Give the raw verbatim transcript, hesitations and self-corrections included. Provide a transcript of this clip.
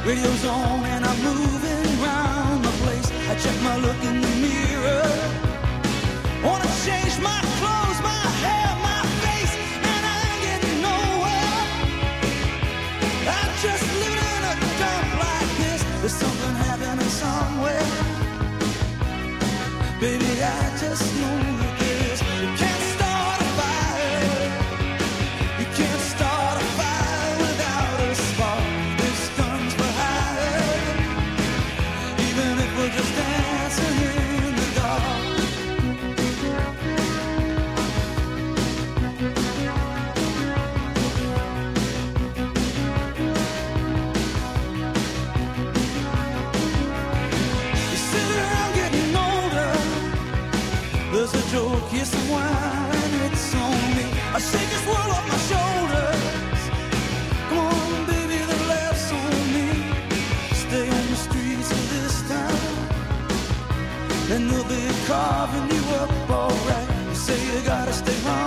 Radio's on and I'm moving around the place. I check my look in the mirror. Wanna change my clothes, my hair, my face, and I ain't getting nowhere. I'm just living in a dump like this. There's something happening somewhere. Baby, I just know it is. You can't start a fire. You can't start a fire without a spark. This guns for hire. Even if we're just dancing in the dark. You sit around getting older. There's a joke, yes, and wine, and it's on me. I shake this world off my shoulders. Come on, baby, the laughs on me. Stay on the streets of this town, and they'll be carving you up alright. You say you gotta stay home.